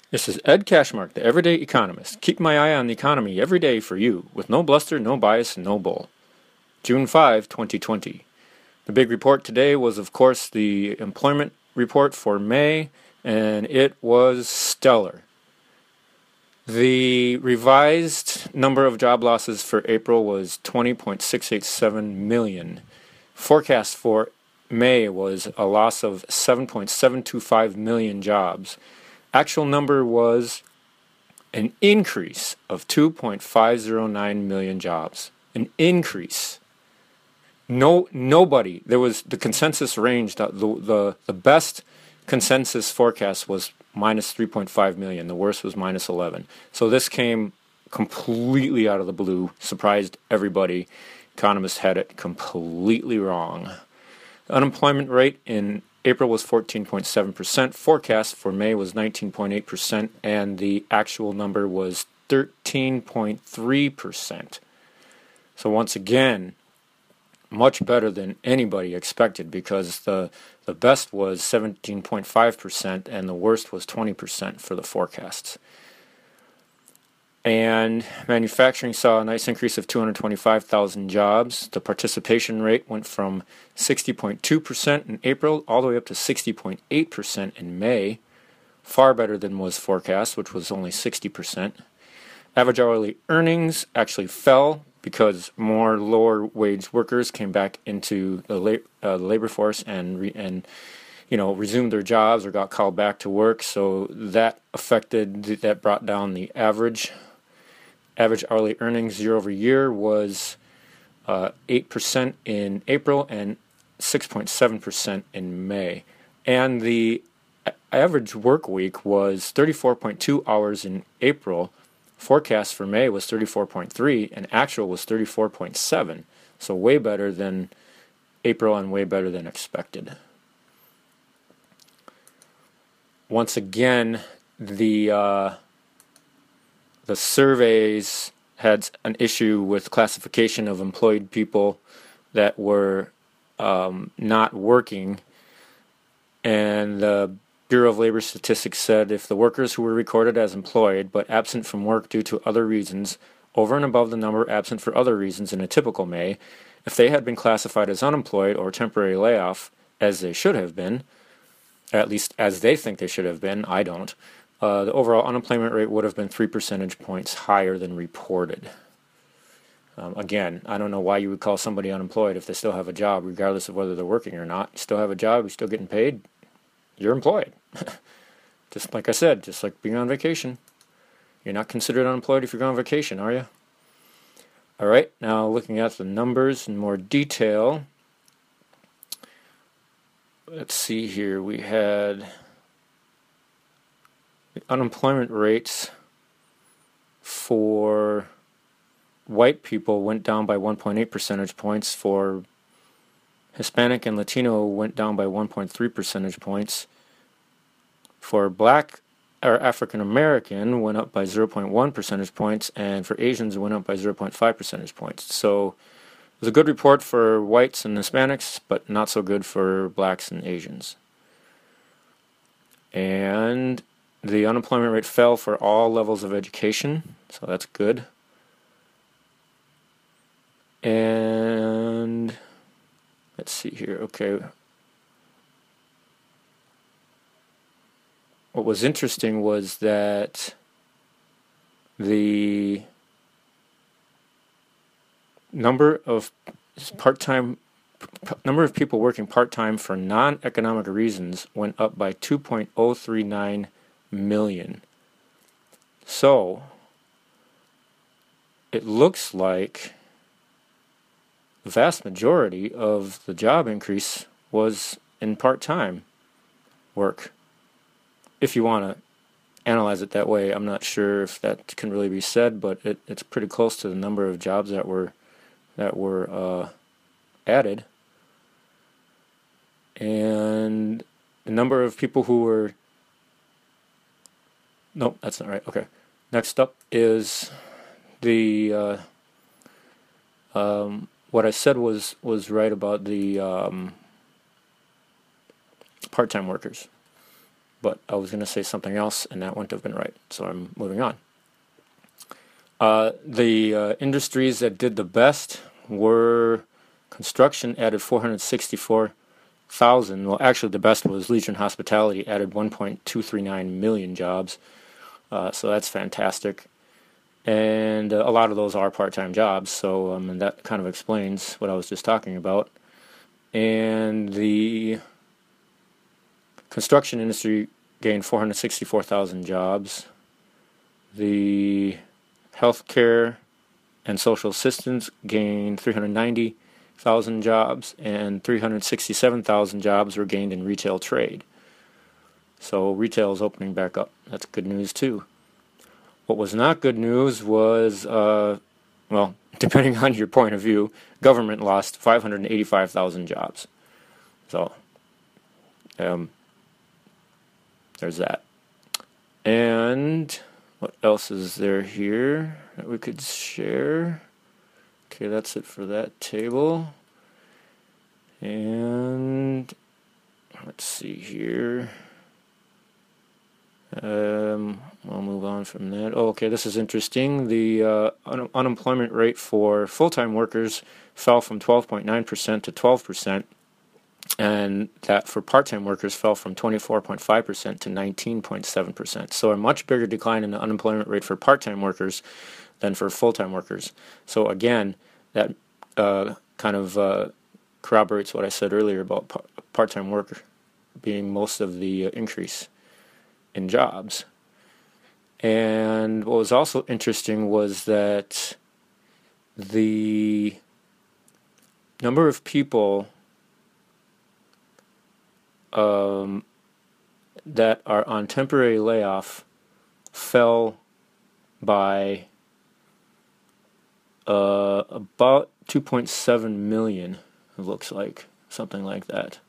This is Ed Cashmark, the Everyday Economist. Keep my eye on the economy every day for you, with no bluster, no bias, and no bull. June 5, 2020. The big report today was, of course, the employment report for May, and it was stellar. The revised number of job losses for April was 20.687 million. Forecast for May was a loss of 7.725 million jobs. Actual number was an increase of 2.509 million jobs. An increase. Nobody. There was the consensus range. The best consensus forecast was minus 3.5 million. The worst was minus 11. So this came completely out of the blue. Surprised everybody. Economists had it completely wrong. The unemployment rate in April was 14.7%. Forecast for May was 19.8%, and the actual number was 13.3%. So once again, much better than anybody expected, because the best was 17.5% and the worst was 20% for the forecasts. And manufacturing saw a nice increase of 225,000 jobs. The participation rate went from 60.2% in April all the way up to 60.8% in May. Far better than was forecast, which was only 60%. Average hourly earnings actually fell because more lower wage workers came back into the labor force and resumed their jobs or got called back to work. So that brought down the average. Average hourly earnings year over year was 8% in April and 6.7% in May. And the average work week was 34.2 hours in April. Forecast for May was 34.3 and actual was 34.7. So way better than April and way better than expected. Once again, the surveys had an issue with classification of employed people that were not working, and the Bureau of Labor Statistics said if the workers who were recorded as employed but absent from work due to other reasons, over and above the number absent for other reasons in a typical May, if they had been classified as unemployed or temporary layoff, as they should have been, at least as they think they should have been, I don't, the overall unemployment rate would have been 3 percentage points higher than reported. Again, I don't know why you would call somebody unemployed if they still have a job, regardless of whether they're working or not. You still have a job, you're still getting paid, you're employed. Just like I said, just like being on vacation. You're not considered unemployed if you're going on vacation, are you? All right, now looking at the numbers in more detail. Let's see here. We had the unemployment rates for white people went down by 1.8 percentage points. For Hispanic and Latino went down by 1.3 percentage points. For black or African American went up by 0.1 percentage points, and for Asians it went up by 0.5 percentage points. So it was a good report for whites and Hispanics, but not so good for blacks and Asians. And the unemployment rate fell for all levels of education, so that's good. And let's see here. Okay. What was interesting was that the number of people working part-time for non-economic reasons went up by 2.039 million. So it looks like the vast majority of the job increase was in part-time work. If you want to analyze it that way, I'm not sure if that can really be said, but it's pretty close to the number of jobs that were added. And the number of people who were... Nope, that's not right. Okay. Next up is the... what I said was right about the part-time workers. but I was going to say something else, and that wouldn't have been right, so I'm moving on. The industries that did the best were construction, added 464,000. Well, actually, the best was leisure and hospitality, added 1.239 million jobs. So that's fantastic. And a lot of those are part-time jobs, so and that kind of explains what I was just talking about. And the construction industry gained 464,000 jobs. The healthcare and social assistance gained 390,000 jobs, and 367,000 jobs were gained in retail trade. So retail is opening back up. That's good news too. What was not good news was, well, depending on your point of view, government lost 585,000 jobs. So, there's that. And what else is there here that we could share? Okay, that's it for that table. And let's see here. I'll move on from that. Oh, okay, this is interesting. The unemployment rate for full-time workers fell from 12.9% to 12%, and that for part-time workers fell from 24.5% to 19.7%. So a much bigger decline in the unemployment rate for part-time workers than for full-time workers. So again, that kind of corroborates what I said earlier about part-time work being most of the increase in jobs. And what was also interesting was that the number of people that are on temporary layoff fell by about 2.7 million, it looks like, something like that.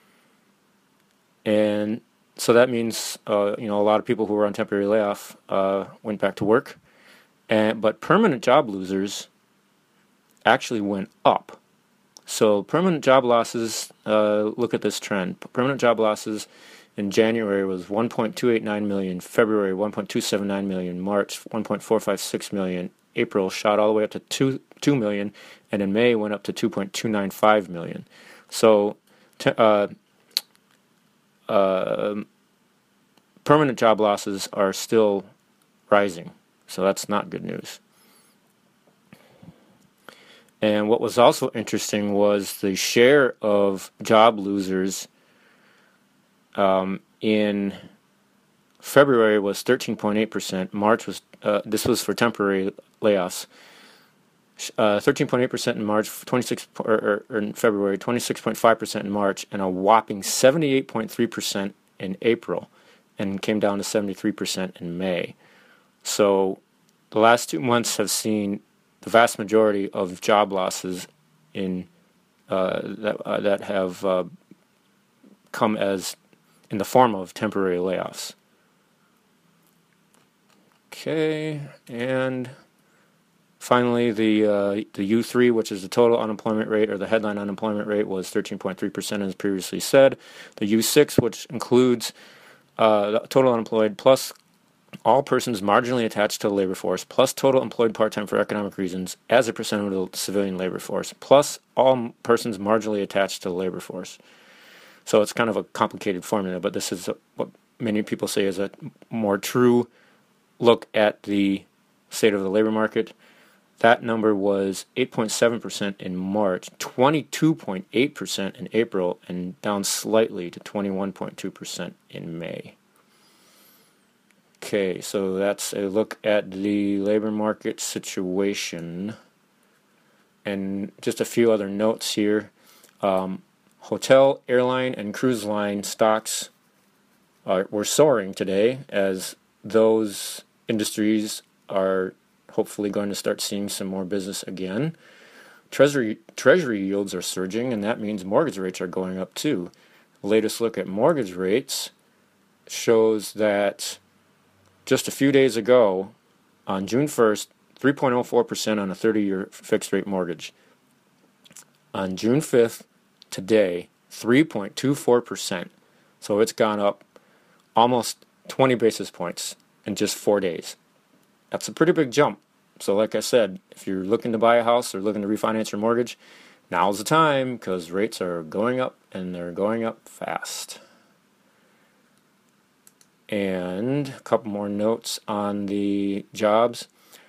And so that means, a lot of people who were on temporary layoff went back to work, but permanent job losers actually went up. So permanent job losses, look at this trend. Permanent job losses in January was 1.289 million, February 1.279 million, March 1.456 million, April shot all the way up to 2 million, and in May went up to 2.295 million. So permanent job losses are still rising, so that's not good news. And what was also interesting was the share of job losers in February was 13.8%. March was this was for temporary layoffs. 13.8% in March, 26 or in February, 26.5% in March, and a whopping 78.3% in April, and came down to 73% in May. So the last 2 months have seen the vast majority of job losses in that have come as in the form of temporary layoffs. Okay, and finally, the U3, which is the total unemployment rate, or the headline unemployment rate, was 13.3%, as previously said. The U6, which includes the total unemployed plus all persons marginally attached to the labor force, plus total employed part-time for economic reasons as a percent of the civilian labor force, plus all persons marginally attached to the labor force. So it's kind of a complicated formula, but this is what many people say is a more true look at the state of the labor market. That number was 8.7% in March, 22.8% in April, and down slightly to 21.2% in May. Okay, so that's a look at the labor market situation. And just a few other notes here. Hotel, airline, and cruise line stocks were soaring today, as those industries are hopefully going to start seeing some more business again. Treasury yields are surging, and that means mortgage rates are going up too. The latest look at mortgage rates shows that just a few days ago, on June 1st, 3.04% on a 30-year fixed-rate mortgage. On June 5th, today, 3.24%. So it's gone up almost 20 basis points in just 4 days. That's a pretty big jump. So like I said, if you're looking to buy a house or looking to refinance your mortgage, now's the time because rates are going up and they're going up fast. And a couple more notes on the jobs.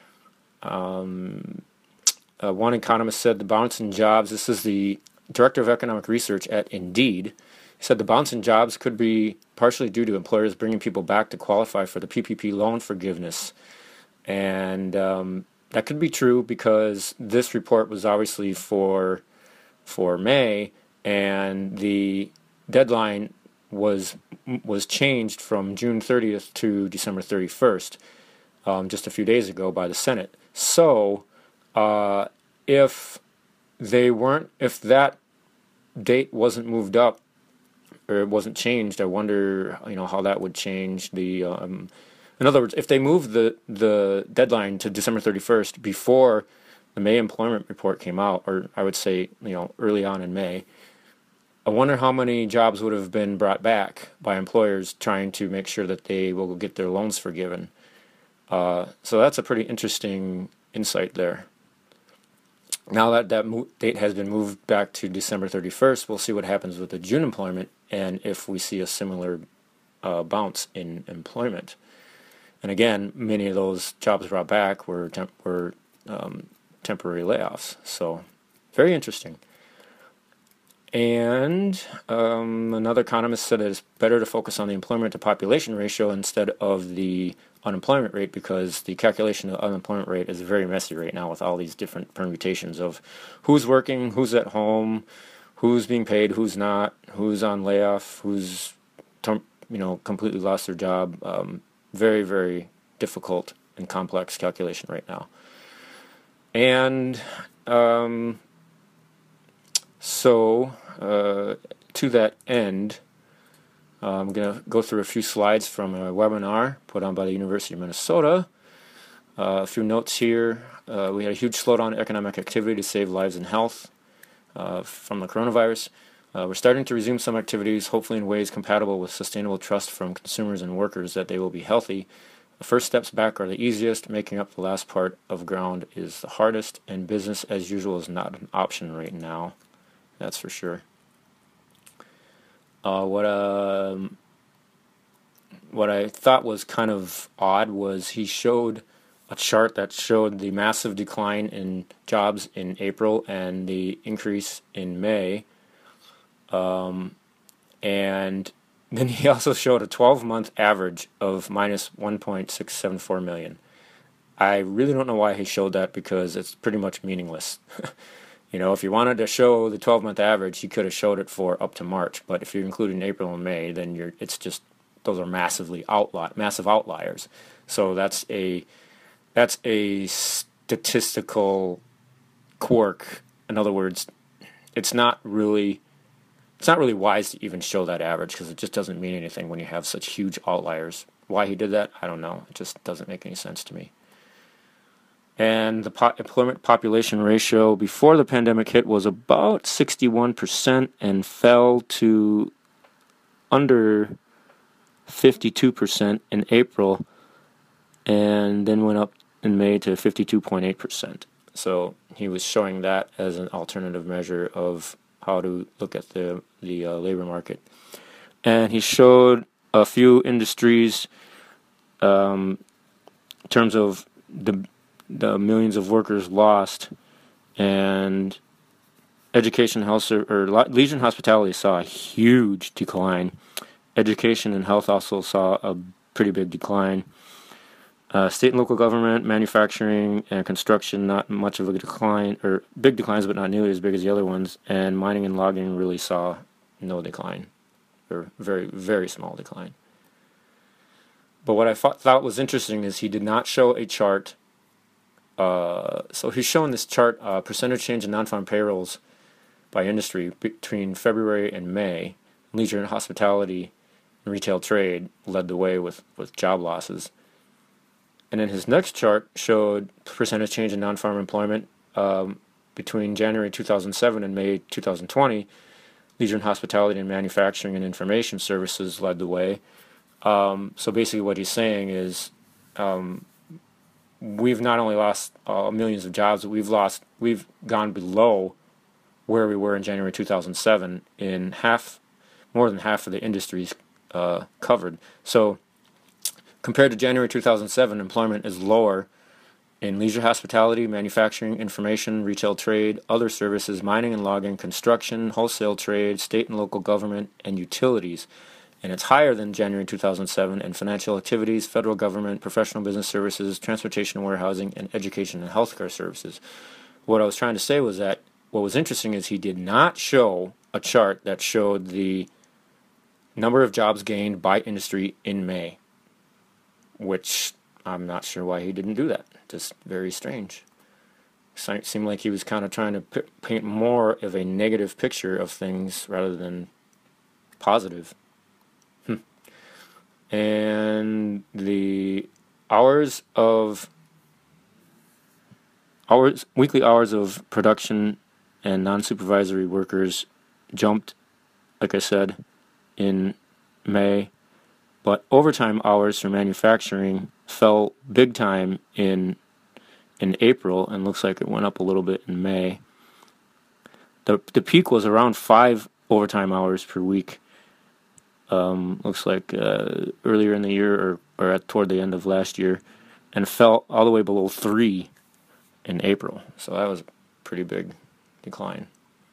One economist said the bounce in jobs, this is the director of economic research at Indeed, he said the bounce in jobs could be partially due to employers bringing people back to qualify for the PPP loan forgiveness. And that could be true because this report was obviously for May, and the deadline was changed from June 30th to December 31st, just a few days ago by the Senate. So if that date wasn't moved up or it wasn't changed, I wonder how that would change the. In other words, if they moved the deadline to December 31st before the May employment report came out, or I would say early on in May, I wonder how many jobs would have been brought back by employers trying to make sure that they will get their loans forgiven. So that's a pretty interesting insight there. Now that date has been moved back to December 31st, we'll see what happens with the June employment and if we see a similar bounce in employment. And again, many of those jobs brought back were temporary layoffs. So very interesting. And another economist said that it's better to focus on the employment to population ratio instead of the unemployment rate because the calculation of the unemployment rate is very messy right now with all these different permutations of who's working, who's at home, who's being paid, who's not, who's on layoff, who's completely lost their job. Very, very difficult and complex calculation right now. And so to that end, I'm going to go through a few slides from a webinar put on by the University of Minnesota. A few notes here. We had a huge slowdown in economic activity to save lives and health from the coronavirus. We're starting to resume some activities, hopefully in ways compatible with sustainable trust from consumers and workers that they will be healthy. The first steps back are the easiest. Making up the last part of ground is the hardest, and business as usual is not an option right now. That's for sure. What I thought was kind of odd was he showed a chart that showed the massive decline in jobs in April and the increase in May. And then he also showed a 12-month average of minus 1.674 million. I really don't know why he showed that because it's pretty much meaningless. If you wanted to show the 12-month average, he could have showed it for up to March. But if you're including April and May, then those are massive outliers. So that's a statistical quirk. In other words, it's not really wise to even show that average because it just doesn't mean anything when you have such huge outliers. Why he did that, I don't know. It just doesn't make any sense to me. And the employment population ratio before the pandemic hit was about 61% and fell to under 52% in April and then went up in May to 52.8%. So he was showing that as an alternative measure of how to look at the labor market. And he showed a few industries in terms of the millions of workers lost, and education, health, or leisure and hospitality saw a huge decline. Education and health also saw a pretty big decline. State and local government, manufacturing, and construction, not much of a decline, or big declines, but not nearly as big as the other ones. And mining and logging really saw no decline, or very, very small decline. But what I thought was interesting is he did not show a chart. So he's showing this chart, percentage change in non-farm payrolls by industry between February and May. Leisure and hospitality and retail trade led the way with job losses. And then his next chart showed percentage change in non-farm employment between January 2007 and May 2020. Leisure and hospitality and manufacturing and information services led the way. So basically what he's saying is we've not only lost millions of jobs, but we've gone below where we were in January 2007 in more than half of the industries covered. So compared to January 2007, employment is lower in leisure, hospitality, manufacturing, information, retail trade, other services, mining and logging, construction, wholesale trade, state and local government, and utilities. And it's higher than January 2007 in financial activities, federal government, professional business services, transportation and warehousing, and education and healthcare services. What I was trying to say was that what was interesting is he did not show a chart that showed the number of jobs gained by industry in May, which I'm not sure why he didn't do that. Just very strange. It seemed like he was kind of trying to paint more of a negative picture of things rather than positive. And the weekly hours of production and non-supervisory workers jumped, like I said, in May, but overtime hours for manufacturing fell big time in April, and looks like it went up a little bit in May. The peak was around 5 overtime hours per week. Looks like earlier in the year or toward the end of last year, and fell all the way below 3 in April. So that was a pretty big decline.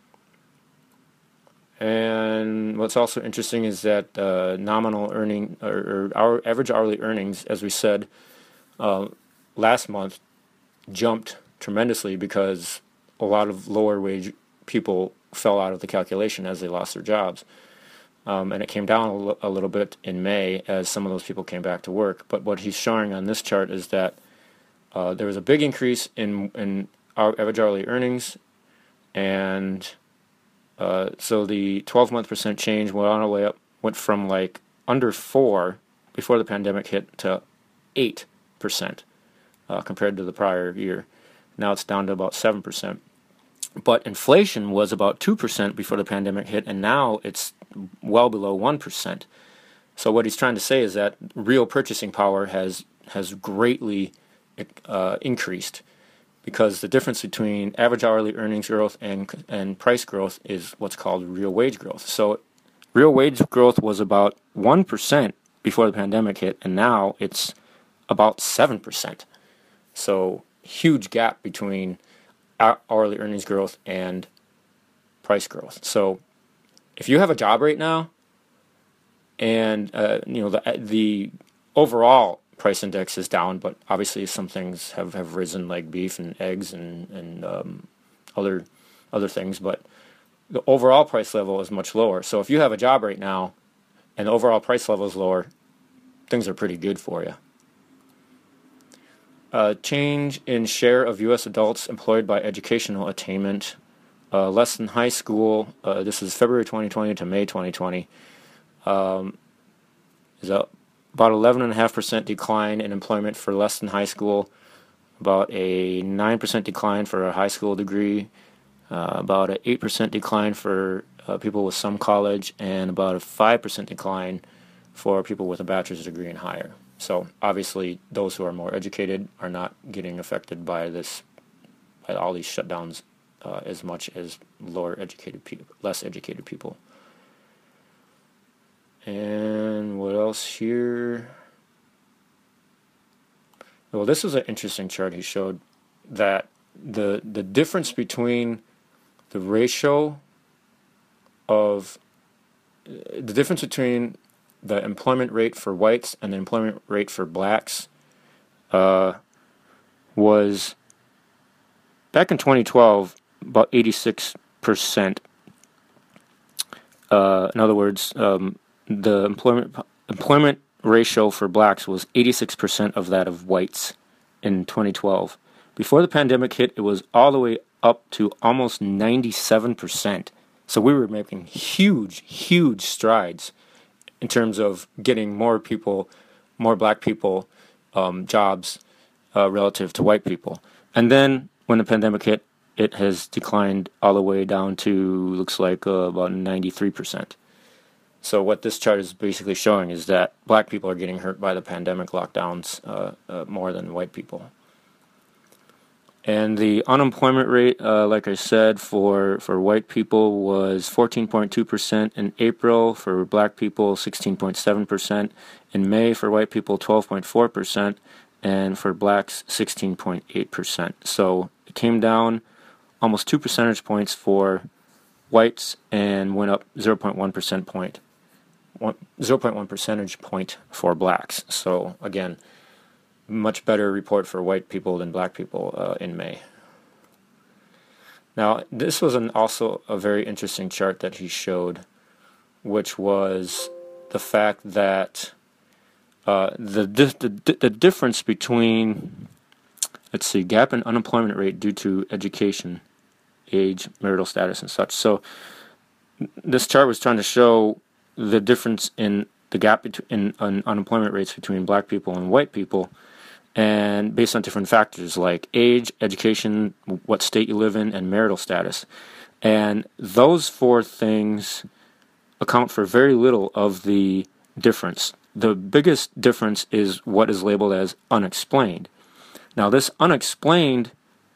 And what's also interesting is that nominal earning or our average hourly earnings, as we said last month, jumped tremendously because a lot of lower wage people fell out of the calculation as they lost their jobs. And it came down a little bit in May as some of those people came back to work. But what he's showing on this chart is that there was a big increase in our average hourly earnings, and so the 12-month percent change went on the way up, went from like under 4 before the pandemic hit to 8% compared to the prior year. Now it's down to about 7%. But inflation was about 2% before the pandemic hit, and now it's well below 1%. So what he's trying to say is that real purchasing power has greatly increased, because the difference between average hourly earnings growth and price growth is what's called real wage growth. So real wage growth was about 1% before the pandemic hit, and now it's about 7%. So huge gap between hourly earnings growth and price growth. So if you have a job right now, and the overall price index is down, but obviously some things have risen, like beef and eggs and other things, but the overall price level is much lower. So if you have a job right now and the overall price level is lower, things are pretty good for you. Change in share of U.S. adults employed by educational attainment, less than high school. This is February 2020 to May 2020. Is about 11.5% decline in employment for less than high school, about a 9% decline for a high school degree, about an 8% decline for people with some college, and about a 5% decline for people with a bachelor's degree and higher. So obviously those who are more educated are not getting affected by all these shutdowns as much as less educated people. And what else here? Well, this is an interesting chart he showed, that the difference between the ratio of the difference between the employment rate for whites and the employment rate for blacks was, back in 2012, about 86%. In other words, the employment ratio for blacks was 86% of that of whites in 2012. Before the pandemic hit, it was all the way up to almost 97%. So we were making huge strides in terms of getting more black people, jobs relative to white people. And then when the pandemic hit, it has declined all the way down to, looks like, about 93%. So what this chart is basically showing is that black people are getting hurt by the pandemic lockdowns more than white people. And the unemployment rate, like I said, for white people was 14.2% in April. For black people, 16.7%. In May, for white people, 12.4%. And for blacks, 16.8%. So it came down almost 2 percentage points for whites and went up 0.1 percentage point for blacks. So again, much better report for white people than black people in May. Now, this was also a very interesting chart that he showed, which was the fact that the difference between, gap in unemployment rate due to education, age, marital status, and such. So this chart was trying to show the difference in the gap in unemployment rates between black people and white people, and based on different factors like age, education, what state you live in, and marital status. And those four things account for very little of the difference. The biggest difference is what is labeled as unexplained. Now, this unexplained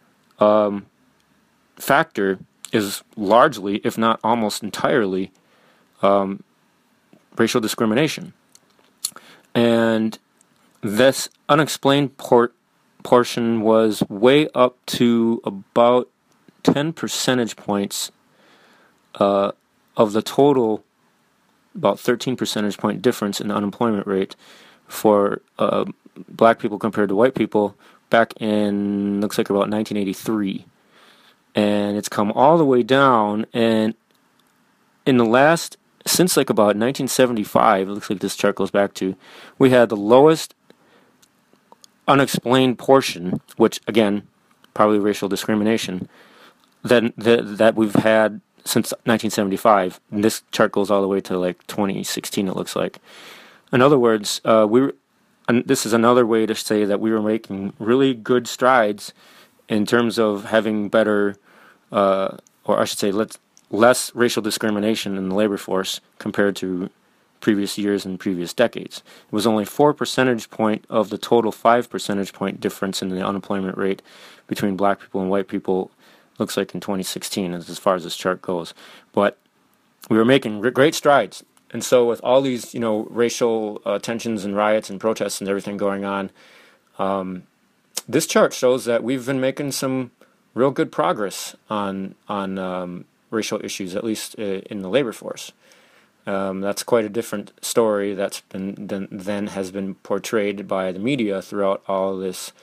factor is largely, if not almost entirely, racial discrimination. And this unexplained portion was way up to about 10 percentage points of the total, about 13 percentage point difference in the unemployment rate for black people compared to white people back in, looks like about 1983. And it's come all the way down, and in the last, since like about 1975, it looks like this chart goes back to, we had the lowest unexplained portion, which again, probably racial discrimination, that we've had since 1975. And this chart goes all the way to like 2016, it looks like. In other words, this is another way to say that we were making really good strides in terms of having better, or I should say, less racial discrimination in the labor force compared to previous years and previous decades. It was only 4 percentage point of the total 5 percentage point difference in the unemployment rate between black people and white people, looks like in 2016, as far as this chart goes. But we were making great strides. And so with all these, racial tensions and riots and protests and everything going on, this chart shows that we've been making some real good progress on racial issues, at least in the labor force. That's quite a different story that's than has been portrayed by the media throughout all this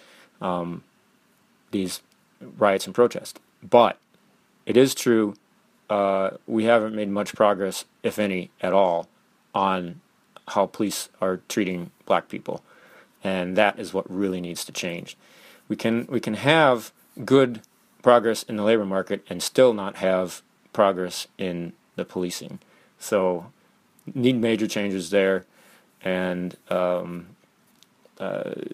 these riots and protests. But it is true, we haven't made much progress, if any, at all, on how police are treating black people, and that is what really needs to change. We can have good progress in the labor market and still not have progress in the policing. So need major changes there, and that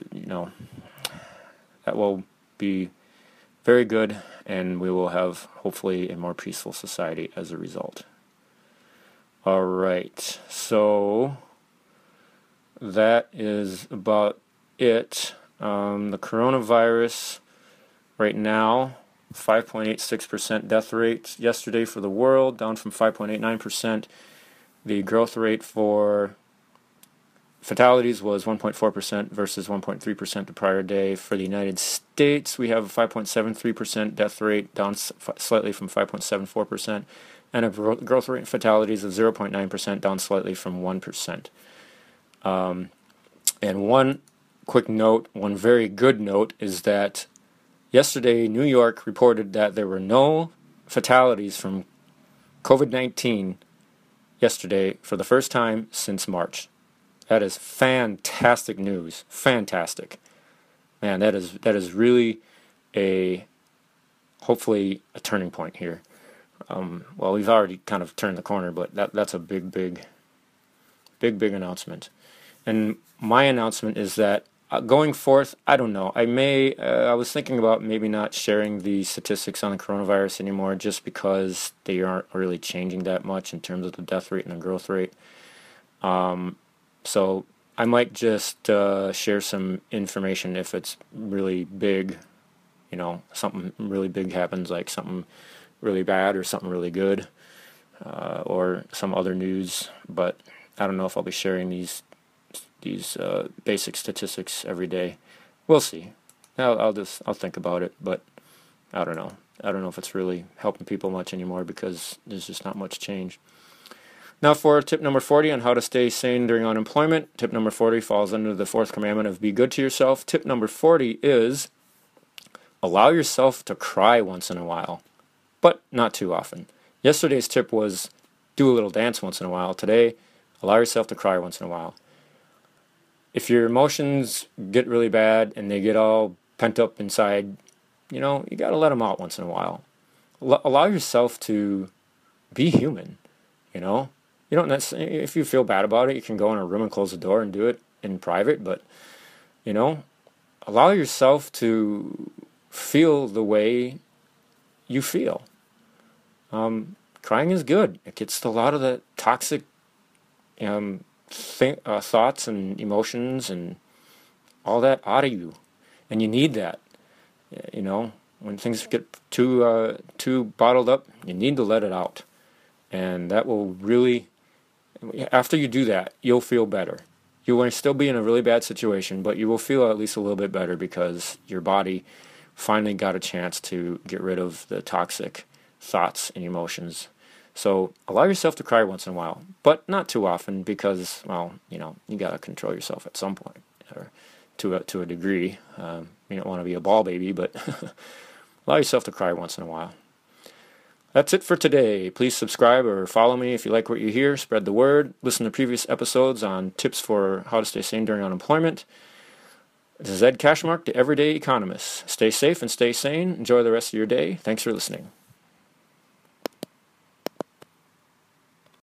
will be very good, and we will have hopefully a more peaceful society as a result. All right, so that is about it. The coronavirus right now, 5.86% death rate yesterday for the world, down from 5.89%. The growth rate for fatalities was 1.4% versus 1.3% the prior day. For the United States, we have a 5.73% death rate, down slightly from 5.74%, and a growth rate in fatalities of 0.9%, down slightly from 1%. And one quick note, one very good note, is that yesterday, New York reported that there were no fatalities from COVID-19 yesterday for the first time since March. That is fantastic news. Fantastic. Man, that is really hopefully a turning point here. Well, we've already kind of turned the corner, but that's a big announcement. And my announcement is that Going forth, I don't know. I was thinking about maybe not sharing the statistics on the coronavirus anymore just because they aren't really changing that much in terms of the death rate and the growth rate. So I might just share some information if it's really big, something really big happens, like something really bad or something really good, or some other news. But I don't know if I'll be sharing these basic statistics every day. We'll see. I'll think about it, but I don't know. I don't know if it's really helping people much anymore because there's just not much change. Now for tip number 40 on how to stay sane during unemployment. Tip number 40 falls under the fourth commandment of be good to yourself. Tip number 40 is allow yourself to cry once in a while, but not too often. Yesterday's tip was do a little dance once in a while. Today, allow yourself to cry once in a while. If your emotions get really bad and they get all pent up inside, you got to let them out once in a while. Allow yourself to be human, You don't necessarily, if you feel bad about it, you can go in a room and close the door and do it in private, but, allow yourself to feel the way you feel. Crying is good. It gets a lot of the toxic thoughts and emotions and all that out of you, and you need that. When things get too bottled up, you need to let it out, and that will really. After you do that, you'll feel better. You will still be in a really bad situation, but you will feel at least a little bit better because your body finally got a chance to get rid of the toxic thoughts and emotions. So allow yourself to cry once in a while, but not too often because, you got to control yourself at some point, or to a degree. You don't want to be a ball baby, but allow yourself to cry once in a while. That's it for today. Please subscribe or follow me if you like what you hear. Spread the word. Listen to previous episodes on tips for how to stay sane during unemployment. This is Ed Cashmark, the Everyday Economist. Stay safe and stay sane. Enjoy the rest of your day. Thanks for listening.